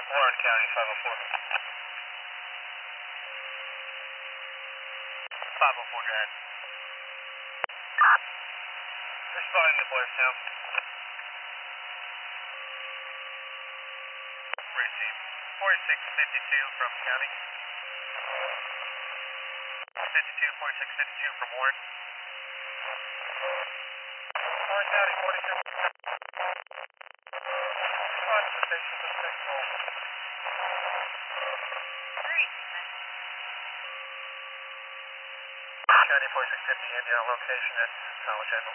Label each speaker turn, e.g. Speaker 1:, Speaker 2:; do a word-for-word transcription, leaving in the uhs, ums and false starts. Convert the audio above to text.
Speaker 1: Warren County, five oh four. five oh four, go ahead. Responding to Blairstown. Receive. forty-six fifty-two from County. fifty-two, forty-six fifty-two from Warren. Warren County, forty-six. Respond to station for signal. County forty-six fifty, Indiana location at Solid General.